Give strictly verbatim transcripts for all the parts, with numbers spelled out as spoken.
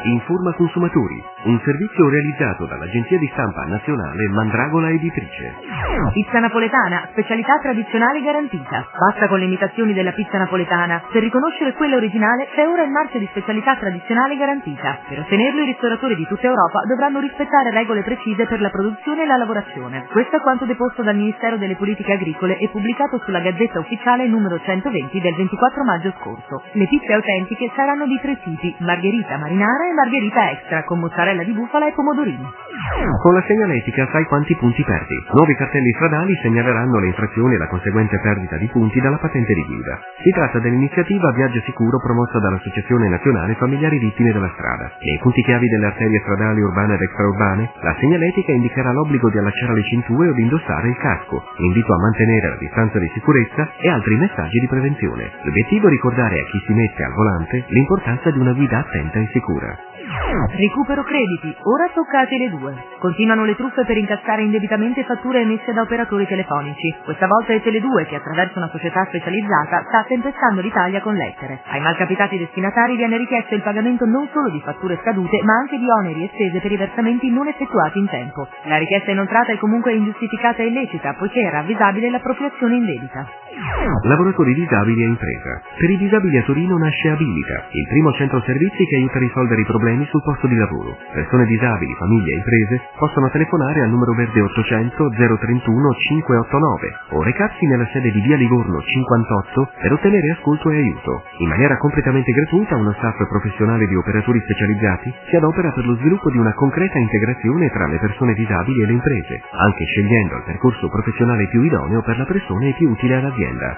Informa consumatori, un servizio realizzato dall'agenzia di stampa nazionale Mandragola Editrice. Pizza napoletana, specialità tradizionale garantita. Basta con le imitazioni della pizza napoletana. Per riconoscere quella originale c'è ora il marchio di specialità tradizionale garantita. Per ottenerlo i ristoratori di tutta Europa dovranno rispettare regole precise per la produzione e la lavorazione. Questo è quanto deposto dal Ministero delle Politiche Agricole e pubblicato sulla Gazzetta Ufficiale numero centoventi del ventiquattro maggio scorso. Le pizze autentiche saranno di tre tipi: margherita marinara e margherita extra, con mozzarella di bufala e pomodorini. Con la segnaletica sai quanti punti perdi. Nuovi cartelli stradali segnaleranno le infrazioni e la conseguente perdita di punti dalla patente di guida. Si tratta dell'iniziativa Viaggio Sicuro promossa dall'Associazione Nazionale Familiari Vittime della Strada. Nei punti chiavi delle arterie stradali urbane ed extraurbane, la segnaletica indicherà l'obbligo di allacciare le cinture o di indossare il casco, l'invito a mantenere la distanza di sicurezza e altri messaggi di prevenzione. L'obiettivo è ricordare a chi si mette al volante l'importanza di una guida attenta e sicura. Recupero crediti, ora tocca a Tele due. Continuano le truffe per incassare indebitamente fatture emesse da operatori telefonici. Questa volta è Tele due che, attraverso una società specializzata, sta tempestando l'Italia con lettere. Ai malcapitati destinatari viene richiesto il pagamento non solo di fatture scadute, ma anche di oneri e spese per i versamenti non effettuati in tempo. La richiesta inoltrata è comunque ingiustificata e illecita, poiché è ravvisabile l'appropriazione indebita. Lavoratori disabili e impresa. Per i disabili a Torino nasce Abilita, il primo centro servizi che aiuta a risolvere i problemi sul posto di lavoro. Persone disabili, famiglie e imprese possono telefonare al numero verde ottocento zero trentuno cinquecentottantanove o recarsi nella sede di via Livorno cinquantotto per ottenere ascolto e aiuto. In maniera completamente gratuita uno staff professionale di operatori specializzati si adopera per lo sviluppo di una concreta integrazione tra le persone disabili e le imprese, anche scegliendo il percorso professionale più idoneo per la persona e più utile all'azienda.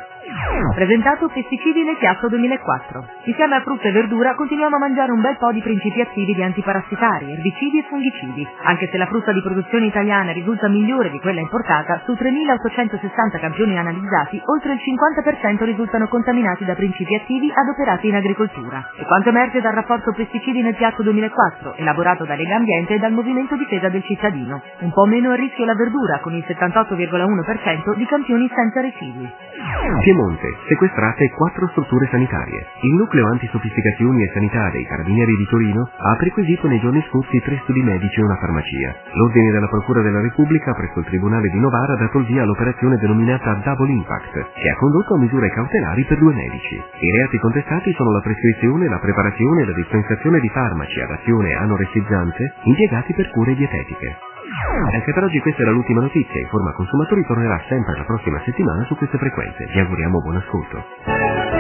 Presentato Pesticidi nel Chiasso duemilaquattro. Insieme a frutta e verdura continuiamo a mangiare un bel po' di principi attivi di antiparassitari, erbicidi e fungicidi. Anche se la frutta di produzione italiana risulta migliore di quella importata, su tremilaottocentosessanta campioni analizzati, oltre il cinquanta per cento risultano contaminati da principi attivi adoperati in agricoltura. E quanto emerge dal rapporto Pesticidi nel Piatto duemilaquattro, elaborato da Lega Ambiente e dal Movimento Difesa del Cittadino. Un po' meno a rischio la verdura, con il settantotto virgola uno per cento di campioni senza residui. Piemonte, sequestrate quattro strutture sanitarie. Il nucleo antisofisticazioni e sanità dei Carabinieri di Torino ha perquisito nei giorni scorsi tre studi medici e una farmacia. L'ordine della Procura della Repubblica presso il Tribunale di Novara ha dato il via all'operazione denominata Double Impact, che ha condotto a misure cautelari per due medici. I reati contestati sono la prescrizione, la preparazione e la dispensazione di farmaci ad azione anoressizzante impiegati per cure dietetiche. Anche per oggi questa era l'ultima notizia. Informa Consumatori tornerà sempre la prossima settimana su queste frequenze. Vi auguriamo buon ascolto.